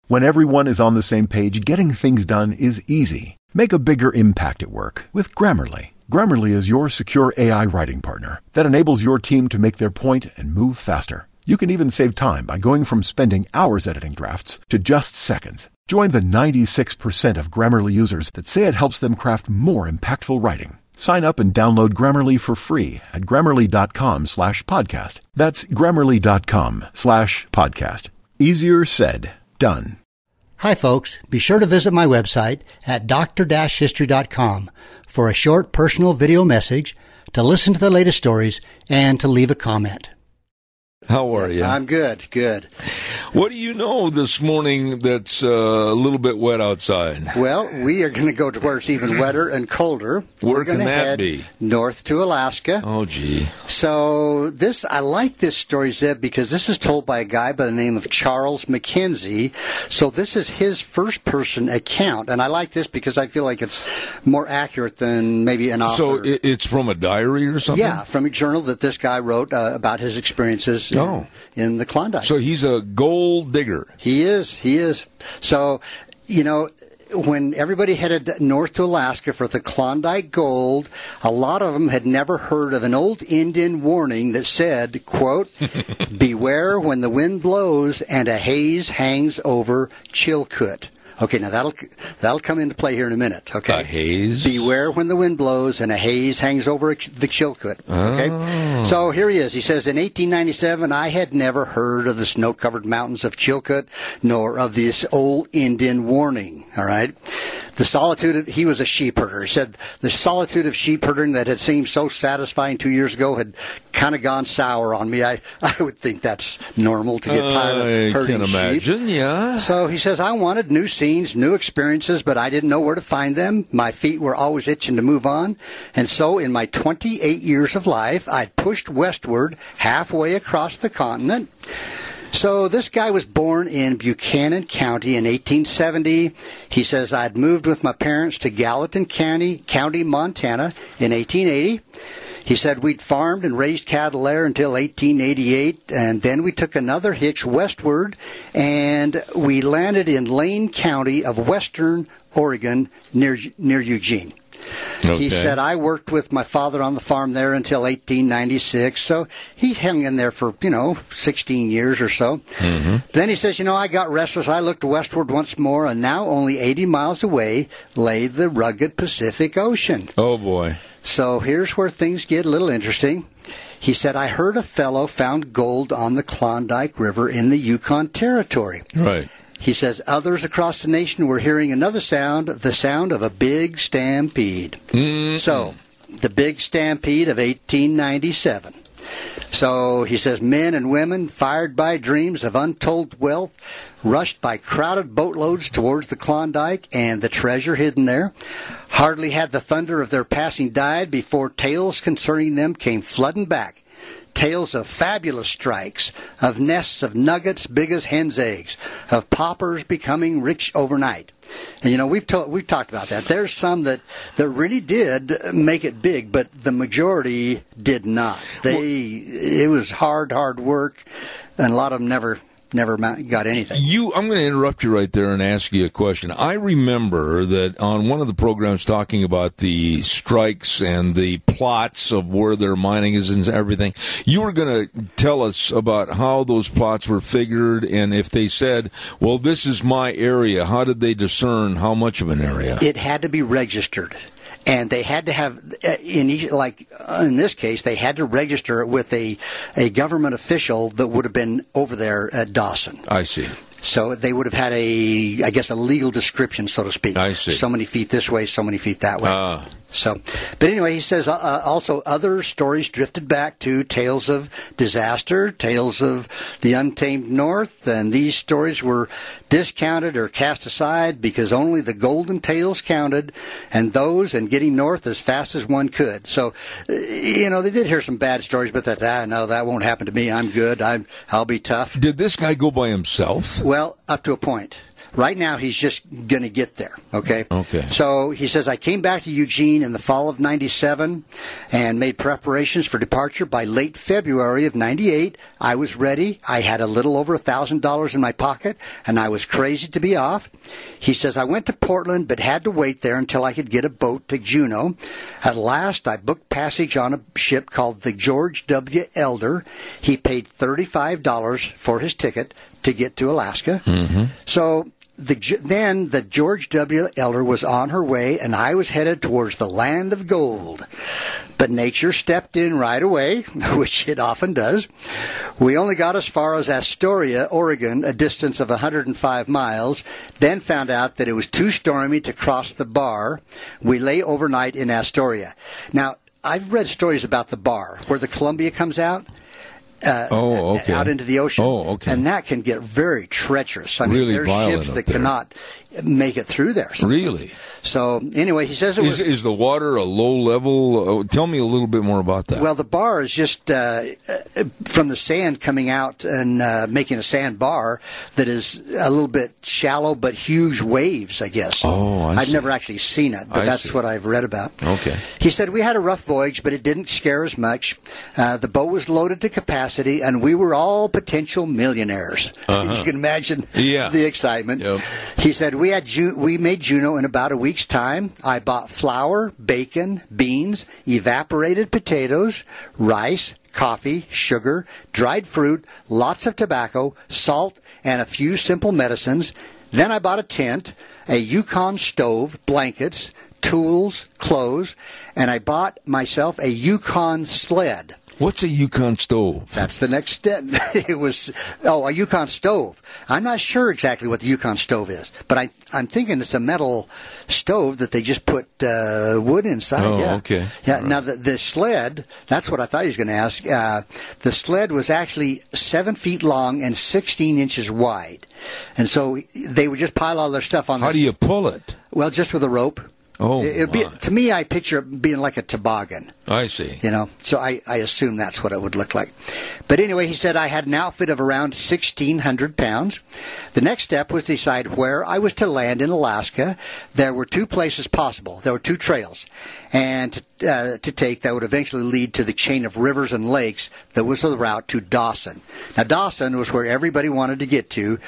When everyone is on the same page, getting things done is easy. Make a bigger impact at work with Grammarly. Grammarly is your secure AI writing partner that enables your team to make their point and move faster. You can even save time by going from spending hours editing drafts to just seconds. Join the 96% of Grammarly users that say it helps them craft more impactful writing. Sign up and download Grammarly for free at Grammarly.com/podcast. That's Grammarly.com/podcast. Easier said, done. Hi, folks. Be sure to visit my website at dr-history.com for a short personal video message, to listen to the latest stories, and to leave a comment. How are you? I'm good, good. What do you know this morning that's a little bit wet outside? Well, we are going to go to where it's even wetter and colder. Where can that head be? North to Alaska. Oh, gee. So I like this story, Zeb, because this is told by a guy by the name of Charles McKenzie. So this is his first-person account, and I like this because I feel like it's more accurate than maybe an author. So it's from a diary or something? Yeah, from a journal that this guy wrote about his experiences in the Klondike. So he's a gold digger. He is. So, when everybody headed north to Alaska for the Klondike Gold, a lot of them had never heard of an old Indian warning that said, quote, beware when the wind blows and a haze hangs over Chilkoot. Okay, now that'll come into play here in a minute. Okay, a haze. Beware when the wind blows and a haze hangs over the Chilkoot. Okay, So here he is. He says, in 1897, I had never heard of the snow-covered mountains of Chilkoot, nor of this old Indian warning. All right. He was a sheep herder. He said the solitude of sheep herding that had seemed so satisfying 2 years ago had kind of gone sour on me. I would think that's normal to get tired of herding sheep. I can imagine, yeah. So he says, I wanted new scenes, new experiences, but I didn't know where to find them. My feet were always itching to move on. And so in my 28 years of life, I'd pushed westward halfway across the continent. So this guy was born in Buchanan County in 1870. He says, I'd moved with my parents to Gallatin County, Montana in 1880. He said we'd farmed and raised cattle there until 1888, and then we took another hitch westward, and we landed in Lane County of western Oregon near Eugene. Okay. He said, I worked with my father on the farm there until 1896, so he hung in there for, 16 years or so. Mm-hmm. Then he says, I got restless. I looked westward once more, and now only 80 miles away lay the rugged Pacific Ocean. Oh, boy. So here's where things get a little interesting. He said, I heard a fellow found gold on the Klondike River in the Yukon Territory. Right. He says others across the nation were hearing another sound, the sound of a big stampede. Mm-hmm. So, the big stampede of 1897. So, he says men and women, fired by dreams of untold wealth, rushed by crowded boatloads towards the Klondike and the treasure hidden there. Hardly had the thunder of their passing died before tales concerning them came flooding back. Tales of fabulous strikes, of nests of nuggets big as hen's eggs, of paupers becoming rich overnight. And we've talked about that. There's some that really did make it big, but the majority did not. It was hard work, and a lot of them never got anything. I'm going to interrupt you right there and ask you a question. I remember that on one of the programs talking about the strikes and the plots of where their mining is and everything, you were going to tell us about how those plots were figured, and if they said, well, this is my area, how did they discern how much of an area? It had to be registered. And they had to have, in this case, they had to register it with a government official that would have been over there at Dawson. I see. So they would have had a legal description, so to speak. I see. So many feet this way, so many feet that way. But anyway, he says also other stories drifted back to tales of disaster, tales of the untamed North, and these stories were discounted or cast aside because only the golden tales counted, and getting north as fast as one could. So, they did hear some bad stories, but no, that won't happen to me. I'm good. I'll be tough. Did this guy go by himself? Well, up to a point. Right now, he's just going to get there, okay? Okay. So he says, I came back to Eugene in the fall of 97 and made preparations for departure. By late February of 98, I was ready. I had a little over $1,000 in my pocket, and I was crazy to be off. He says, I went to Portland but had to wait there until I could get a boat to Juneau. At last, I booked passage on a ship called the George W. Elder. He paid $35 for his ticket to get to Alaska. Mm-hmm. So then the George W. Elder was on her way, and I was headed towards the land of gold. But nature stepped in right away, which it often does. We only got as far as Astoria, Oregon, a distance of 105 miles, then found out that it was too stormy to cross the bar. We lay overnight in Astoria. Now, I've read stories about the bar, where the Columbia comes out. Out into the ocean. Oh, okay. And that can get very treacherous. I mean, Really there's violent ships up that there. cannot make it through there. Really? So, anyway, he says it was... Is the water a low level? Tell me a little bit more about that. Well, the bar is just from the sand coming out and making a sand bar that is a little bit shallow but huge waves, I guess. Oh, I I've see. never actually seen it, but I that's see. what I've read about. Okay. He said, we had a rough voyage, but it didn't scare us much. The boat was loaded to capacity, and we were all potential millionaires. You can imagine the excitement. Yep. He said, we made Juneau in about a week's time. I bought flour, bacon, beans, evaporated potatoes, rice, coffee, sugar, dried fruit, lots of tobacco, salt, and a few simple medicines. Then I bought a tent, a Yukon stove, blankets, tools, clothes, and I bought myself a Yukon sled. What's a Yukon stove? That's the next step. It was, a Yukon stove. I'm not sure exactly what the Yukon stove is, but I'm thinking it's a metal stove that they just put wood inside. Oh, yeah. okay. Yeah. Right. Now the sled. That's what I thought he was going to ask. The sled was actually 7 feet long and 16 inches wide, and so they would just pile all their stuff on. How do you pull it? Well, just with a rope. Oh, It'd be, to me, I picture it being like a toboggan. I see. You know, so I assume that's what it would look like. But anyway, he said I had an outfit of around 1,600 pounds. The next step was to decide where I was to land in Alaska. There were two places possible. There were two trails and to take that would eventually lead to the chain of rivers and lakes that was the route to Dawson. Now, Dawson was where everybody wanted to get to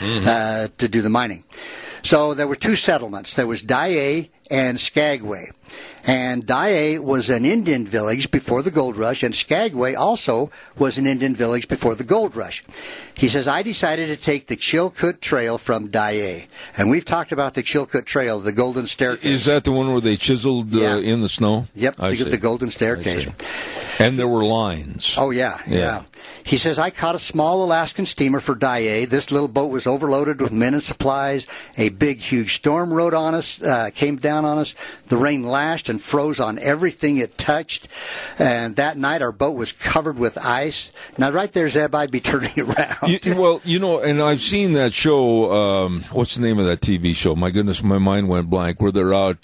do the mining. So there were two settlements. There was Dyea and Skagway. And Dyea was an Indian village before the gold rush, and Skagway also was an Indian village before the gold rush. He says, I decided to take the Chilkoot Trail from Dyea. And we've talked about the Chilkoot Trail, the Golden Staircase. Is that the one where they chiseled in the snow? Yep, the Golden Staircase. And there were lines. Oh, yeah. He says, I caught a small Alaskan steamer for Dyea. This little boat was overloaded with men and supplies. A big, huge storm rode on us, came down on us. The rain lashed and froze on everything it touched. And that night, our boat was covered with ice. Now, right there, Zeb, I'd be turning around. Well, and I've seen that show. What's the name of that TV show? My goodness, my mind went blank. Where they're out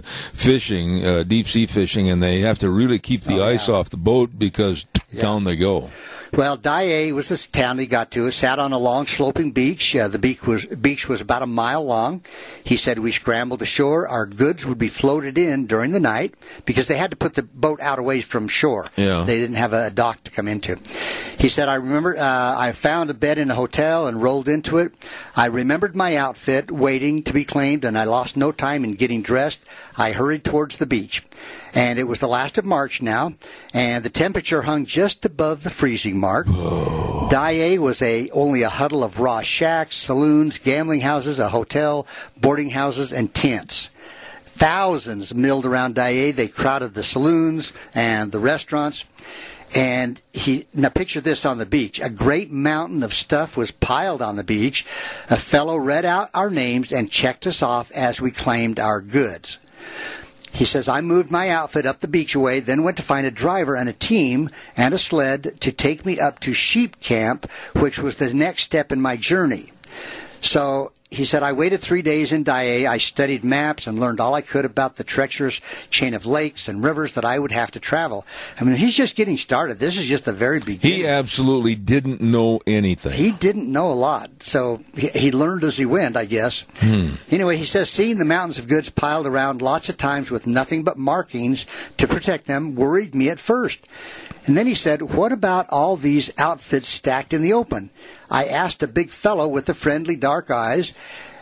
fishing, deep sea fishing, and they have to really keep the ice off the boat because down they go. Well, Dyea was this town he got to. It sat on a long sloping beach. The beach was about a mile long. He said we scrambled ashore. Our goods would be floated in during the night because they had to put the boat out away from shore. Yeah. They didn't have a dock to come into. He said, I remember I found a bed in a hotel and rolled into it. I remembered my outfit waiting to be claimed, and I lost no time in getting dressed. I hurried towards the beach. And it was the last of March now, and the temperature hung just above the freezing mark. Dyea was only a huddle of raw shacks, saloons, gambling houses, a hotel, boarding houses, and tents. Thousands milled around Dyea. They crowded the saloons and the restaurants. And now picture this on the beach. A great mountain of stuff was piled on the beach. A fellow read out our names and checked us off as we claimed our goods. He says, I moved my outfit up the beachway, then went to find a driver and a team and a sled to take me up to Sheep Camp, which was the next step in my journey. So he said, I waited 3 days in Daiei. I studied maps and learned all I could about the treacherous chain of lakes and rivers that I would have to travel. I mean, he's just getting started. This is just the very beginning. He absolutely didn't know anything. He didn't know a lot, so he learned as he went, I guess. Anyway, he says, seeing the mountains of goods piled around lots of times with nothing but markings to protect them worried me at first. And then he said, what about all these outfits stacked in the open? I asked a big fellow with the friendly dark eyes,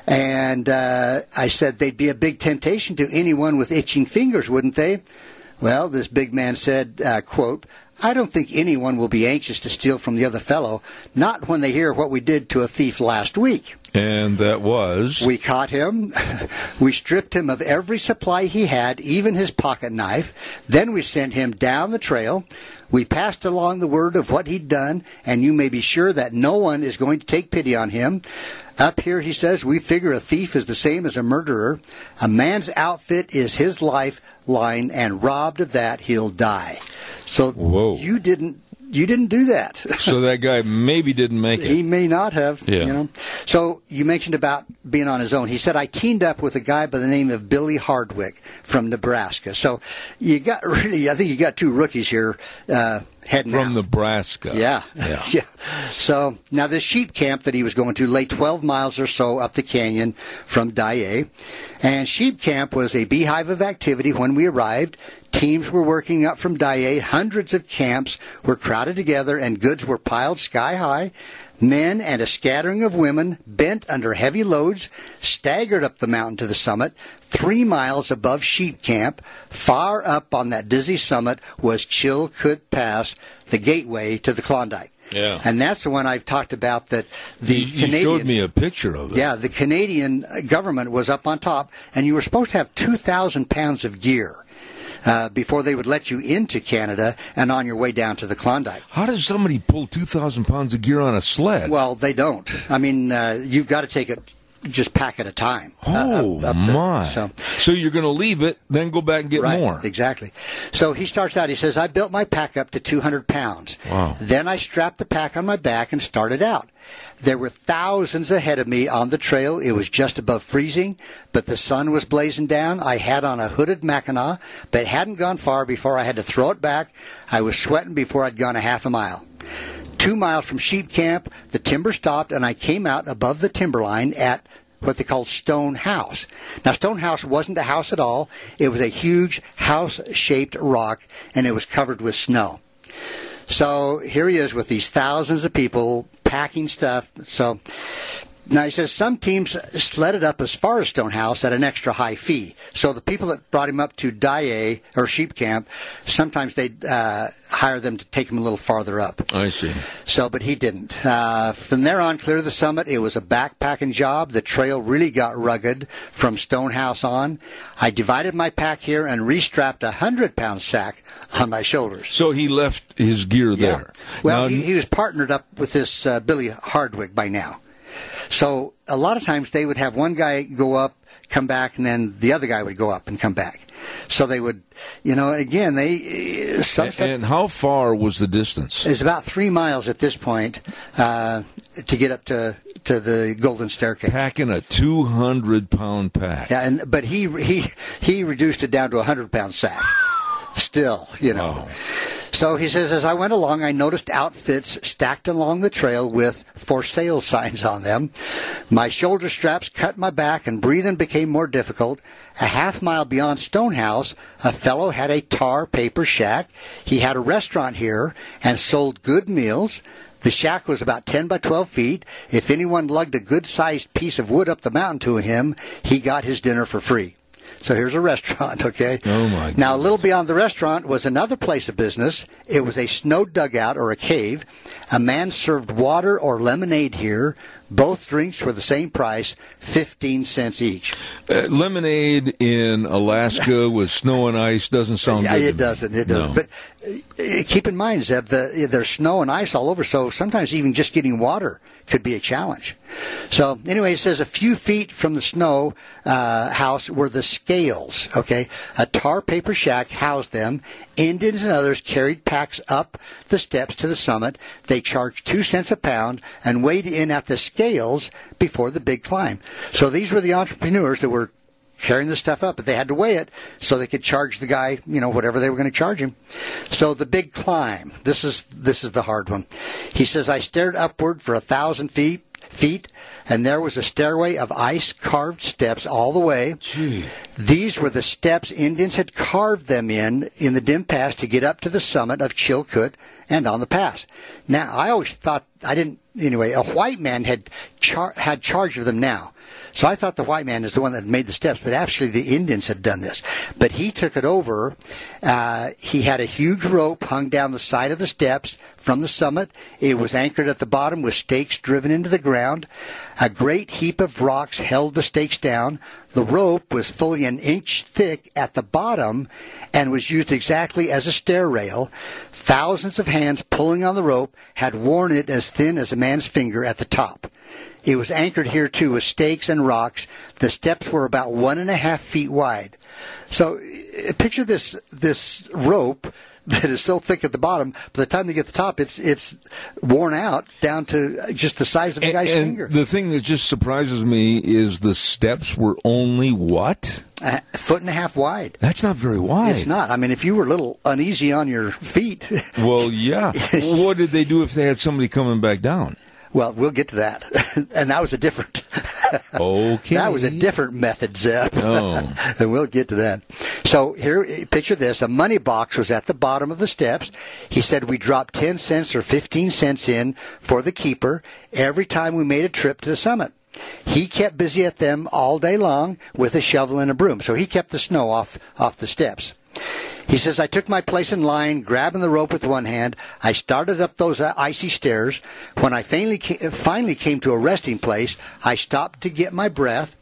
and I said they'd be a big temptation to anyone with itching fingers, wouldn't they? Well, this big man said, quote, I don't think anyone will be anxious to steal from the other fellow, not when they hear what we did to a thief last week. And that was? We caught him. We stripped him of every supply he had, even his pocket knife. Then we sent him down the trail. We passed along the word of what he'd done, and you may be sure that no one is going to take pity on him. Up here, he says, we figure a thief is the same as a murderer. A man's outfit is his lifeline, and robbed of that, he'll die. So Whoa. You didn't do that. So that guy maybe didn't make it. He may not have. Yeah. You know. So you mentioned about being on his own. He said, I teamed up with a guy by the name of Billy Hardwick from Nebraska. So I think you got two rookies here heading From out. Nebraska. Yeah. Yeah. Yeah. So now this sheep camp that he was going to lay 12 miles or so up the canyon from Daiei. And sheep camp was a beehive of activity when we arrived. Teams were working up from Daiei. Hundreds of camps were crowded together, and goods were piled sky high. Men and a scattering of women, bent under heavy loads, staggered up the mountain to the summit. 3 miles above sheep camp, far up on that dizzy summit, was Chilkoot Pass, the gateway to the Klondike. Yeah. And that's the one I've talked about that the You Canadians... showed me a picture of it. Yeah, the Canadian government was up on top, and you were supposed to have 2,000 pounds of gear before they would let you into Canada and on your way down to the Klondike. How does somebody pull 2,000 pounds of gear on a sled? Well, they don't. I mean, you've got to take it, just pack at a time. My. So you're going to leave it, then go back and get Right, more. Exactly. So he starts out, he says, I built my pack up to 200 pounds. Wow. Then I strapped the pack on my back and started out. There were thousands ahead of me on the trail. It was just above freezing, but the sun was blazing down. I had on a hooded Mackinac, but hadn't gone far before I had to throw it back. I was sweating before I'd gone a half a mile. 2 miles from sheep camp, the timber stopped, and I came out above the timberline at what they called Stone House. Now, Stone House wasn't a house at all. It was a huge house-shaped rock, and it was covered with snow. So here he is with these thousands of people packing stuff. So now he says some teams sledded up as far as Stone House at an extra high fee. So the people that brought him up to Daiei or sheep camp, sometimes they'd hire them to take him a little farther up. I see. So, but he didn't. From there on, clear to the summit, it was a backpacking job. The trail really got rugged from Stone House on. I divided my pack here and restrapped a 100-pound sack on my shoulders. So he left his gear there. Well, Now, he was partnered up with this Billy Hardwick by now. So a lot of times they would have one guy go up, come back, and then the other guy would go up and come back. So they would, again, and how far was the distance? It's about 3 miles at this point to get up to the Golden Staircase. Packing a 200-pound pack. Yeah, but he reduced it down to a 100-pound sack. Still, Wow. So he says, as I went along, I noticed outfits stacked along the trail with for sale signs on them. My shoulder straps cut my back and breathing became more difficult. A half mile beyond Stone House, a fellow had a tar paper shack. He had a restaurant here and sold good meals. The shack was about 10 by 12 feet. If anyone lugged a good-sized piece of wood up the mountain to him, he got his dinner for free. So here's a restaurant, okay? Oh, my goodness. Now, a little beyond the restaurant was another place of business. It was a snow dugout or a cave. A man served water or lemonade here. Both drinks were the same price, 15 cents each. Lemonade in Alaska with snow and ice doesn't sound good. It doesn't. It doesn't. No. But keep in mind, Zeb, there's snow and ice all over, so sometimes even just getting water could be a challenge. So anyway, it says a few feet from the snow house were the scales. Okay, a tar paper shack housed them. Indians and others carried packs up the steps to the summit. They charged 2 cents a pound and weighed in at the scales before the big climb. So these were the entrepreneurs that were carrying the stuff up, but they had to weigh it so they could charge the guy, whatever they were going to charge him. So the big climb, this is the hard one. He says, I stared upward for 1,000 feet, and there was a stairway of ice-carved steps all the way. Gee. These were the steps Indians had carved them in the dim pass to get up to the summit of Chilkoot and on the pass. Now, I always thought, a white man had charge of them now. So I thought the white man is the one that made the steps, but actually the Indians had done this. But he took it over. He had a huge rope hung down the side of the steps from the summit. It was anchored at the bottom with stakes driven into the ground. A great heap of rocks held the stakes down. The rope was fully an inch thick at the bottom and was used exactly as a stair rail. Thousands of hands pulling on the rope had worn it as thin as a man's finger at the top. It was anchored here, too, with stakes and rocks. The steps were about 1.5 feet wide. So picture this rope that is so thick at the bottom. By the time they get to the top, it's worn out down to just the size of a guy's finger. The thing that just surprises me is the steps were only what? 1.5 feet wide. That's not very wide. It's not. I mean, if you were a little uneasy on your feet. Well, yeah. What did they do if they had somebody coming back down? Well, we'll get to that. And that was a different... Okay. That was a different method, Zeb. Oh. And we'll get to that. So here, picture this. A money box was at the bottom of the steps. He said we dropped 10 cents or 15 cents in for the keeper every time we made a trip to the summit. He kept busy at them all day long with a shovel and a broom. So he kept the snow off the steps. He says, I took my place in line, grabbing the rope with one hand. I started up those icy stairs. When I finally came to a resting place, I stopped to get my breath.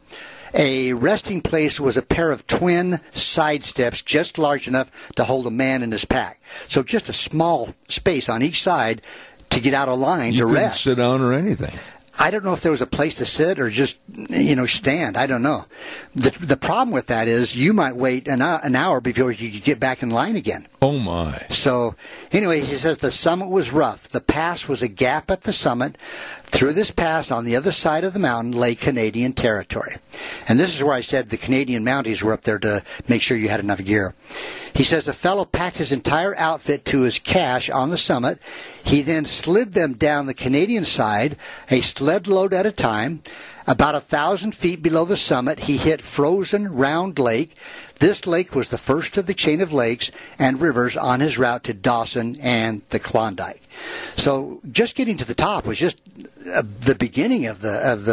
A resting place was a pair of twin side steps just large enough to hold a man in his pack. So just a small space on each side to get out of line to rest. You couldn't sit down or anything. I don't know if there was a place to sit or just, stand. I don't know. The problem with that is you might wait an hour before you could get back in line again. Oh, my. So, anyway, he says the summit was rough. The pass was a gap at the summit. Through this pass, on the other side of the mountain, lay Canadian territory. And this is where I said the Canadian Mounties were up there to make sure you had enough gear. He says the fellow packed his entire outfit to his cache on the summit. He then slid them down the Canadian side, a sled load at a time. About 1,000 feet below the summit, he hit frozen Round Lake. This lake was the first of the chain of lakes and rivers on his route to Dawson and the Klondike. So just getting to the top was just the beginning of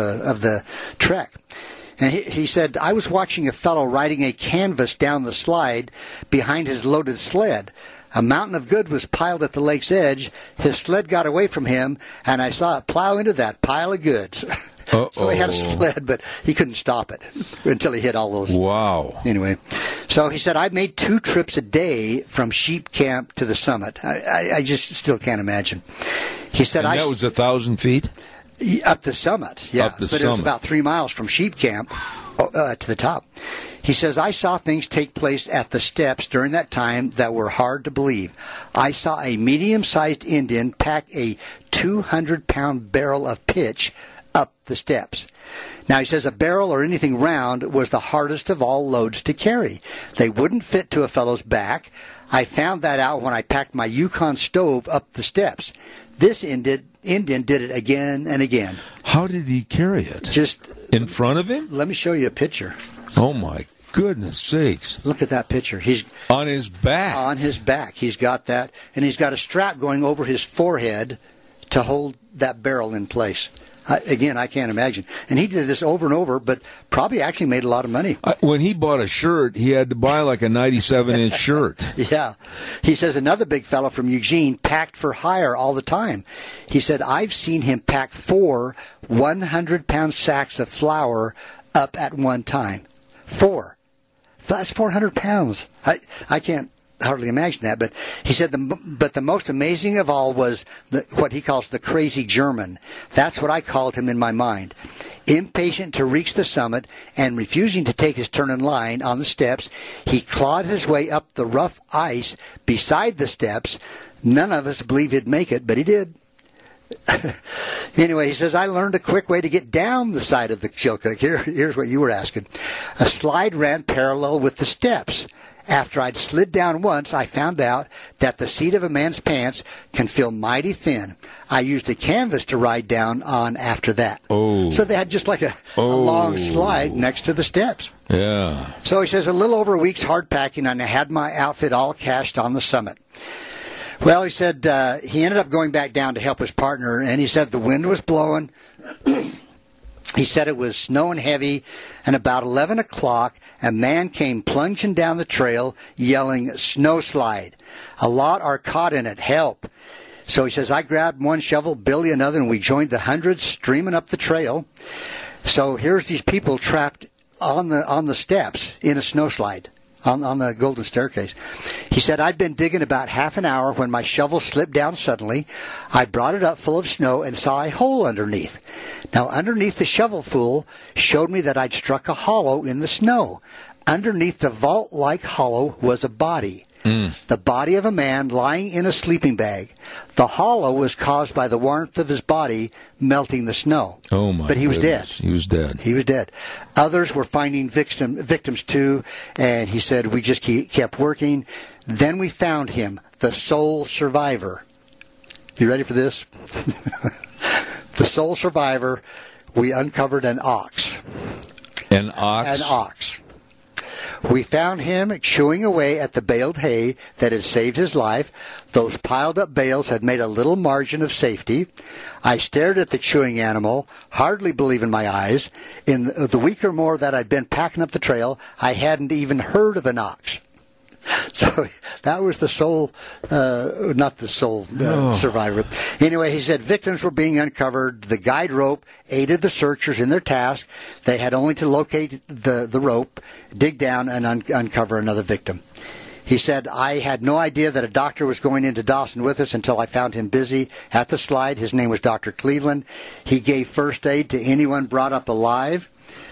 the trek. And he said, I was watching a fellow riding a canvas down the slide behind his loaded sled. A mountain of good was piled at the lake's edge. His sled got away from him, and I saw it plow into that pile of goods. So he had a sled, but he couldn't stop it until he hit all those. Wow. Anyway, so he said, I made 2 trips a day from Sheep Camp to the summit. I just still can't imagine. He said, and that was 1,000 feet? Up the summit, yeah. Up the summit. It was about 3 miles from Sheep Camp to the top. He says, I saw things take place at the steps during that time that were hard to believe. I saw a medium-sized Indian pack a 200-pound barrel of pitch up the steps. Now, he says a barrel or anything round was the hardest of all loads to carry. They wouldn't fit to a fellow's back. I found that out when I packed my Yukon stove up the steps. This Indian did it again and again. How did he carry it? Just in front of him? Let me show you a picture. Oh, my goodness sakes. Look at that picture. He's on his back. On his back. He's got that. And he's got a strap going over his forehead to hold that barrel in place. Again, I can't imagine. And he did this over and over, but probably actually made a lot of money. When he bought a shirt, he had to buy like a 97-inch shirt. Yeah. He says another big fellow from Eugene packed for hire all the time. He said, I've seen him pack 4 100-pound sacks of flour up at one time. 4. That's 400 pounds. I can't hardly imagine that. But he said, but the most amazing of all was what he calls the crazy German. That's what I called him in my mind. Impatient to reach the summit and refusing to take his turn in line on the steps, he clawed his way up the rough ice beside the steps. None of us believed he'd make it, but he did. Anyway, he says, I learned a quick way to get down the side of the Chilkoot. Here's what you were asking. A slide ran parallel with the steps. After I'd slid down once, I found out that the seat of a man's pants can feel mighty thin. I used a canvas to ride down on after that. Oh. So they had just like a long slide next to the steps. Yeah. So he says, a little over a week's hard packing, and I had my outfit all cached on the summit. Well, he said he ended up going back down to help his partner, and he said the wind was blowing. He said it was snowing heavy, and about 11 o'clock, a man came plunging down the trail yelling, "Snow slide. A lot are caught in it. Help." So he says, I grabbed one shovel, Billy another, and we joined the hundreds streaming up the trail. So here's these people trapped on the steps in a snow slide. On the Golden Staircase. He said, I'd been digging about half an hour when my shovel slipped down suddenly. I brought it up full of snow and saw a hole underneath. Now, underneath the shovelful showed me that I'd struck a hollow in the snow. Underneath the vault-like hollow was a body. The body of a man lying in a sleeping bag. The hollow was caused by the warmth of his body melting the snow. Oh, my But he was dead. He was dead. He was dead. Others were finding victims too, and he said, we just kept working. Then we found him, the sole survivor. You ready for this? The sole survivor, we uncovered an ox. An ox? An ox. We found him chewing away at the baled hay that had saved his life. Those piled up bales had made a little margin of safety. I stared at the chewing animal, hardly believing my eyes. In the week or more that I'd been packing up the trail, I hadn't even heard of an ox. So that was the sole, not the sole survivor. Anyway, he said victims were being uncovered. The guide rope aided the searchers in their task. They had only to locate the rope, dig down, and uncover another victim. He said, I had no idea that a doctor was going into Dawson with us until I found him busy at the slide. His name was Dr. Cleveland. He gave first aid to anyone brought up alive.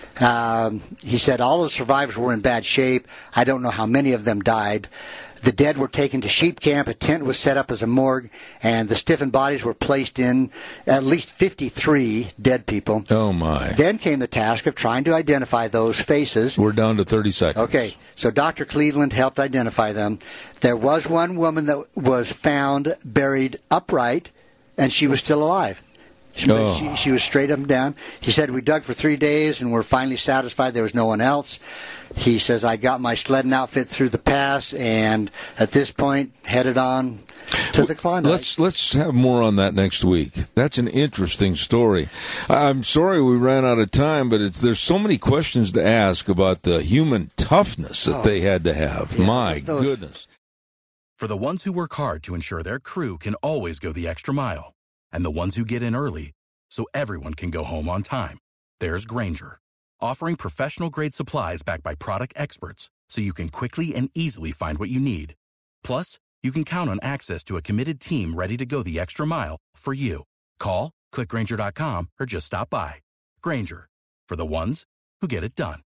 He said all the survivors were in bad shape. I don't know how many of them died. The dead were taken to sheep camp. A tent was set up as a morgue, and the stiffened bodies were placed in at least 53 dead people. Oh, my. Then came the task of trying to identify those faces. We're down to 30 seconds. Okay, so Dr. Cleveland helped identify them. There was one woman that was found buried upright, and she was still alive. She was straight up and down. He said, we dug for 3 days and were finally satisfied there was no one else. He says, I got my sledding outfit through the pass and at this point headed on to the Klondike. Let's have more on that next week. That's an interesting story. I'm sorry we ran out of time, but there's so many questions to ask about the human toughness that they had to have. Yeah, my goodness. For the ones who work hard to ensure their crew can always go the extra mile, and the ones who get in early so everyone can go home on time, there's Grainger, offering professional-grade supplies backed by product experts so you can quickly and easily find what you need. Plus, you can count on access to a committed team ready to go the extra mile for you. Call, click Grainger.com, or just stop by. Grainger, for the ones who get it done.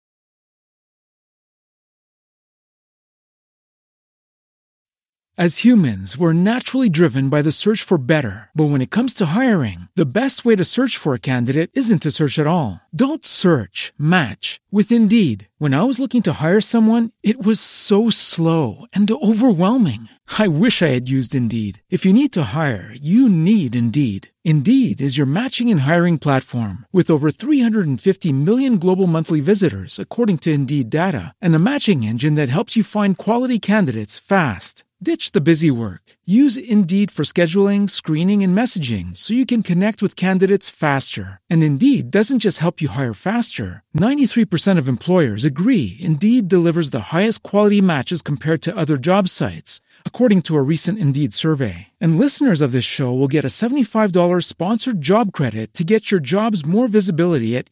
As humans, we're naturally driven by the search for better. But when it comes to hiring, the best way to search for a candidate isn't to search at all. Don't search, match with Indeed. When I was looking to hire someone, it was so slow and overwhelming. I wish I had used Indeed. If you need to hire, you need Indeed. Indeed is your matching and hiring platform with over 350 million global monthly visitors, according to Indeed data, and a matching engine that helps you find quality candidates fast. Ditch the busy work. Use Indeed for scheduling, screening, and messaging so you can connect with candidates faster. And Indeed doesn't just help you hire faster. 93% of employers agree Indeed delivers the highest quality matches compared to other job sites, according to a recent Indeed survey. And listeners of this show will get a $75 sponsored job credit to get your jobs more visibility at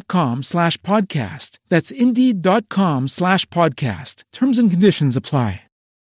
Indeed.com/podcast. That's Indeed.com/podcast. Terms and conditions apply.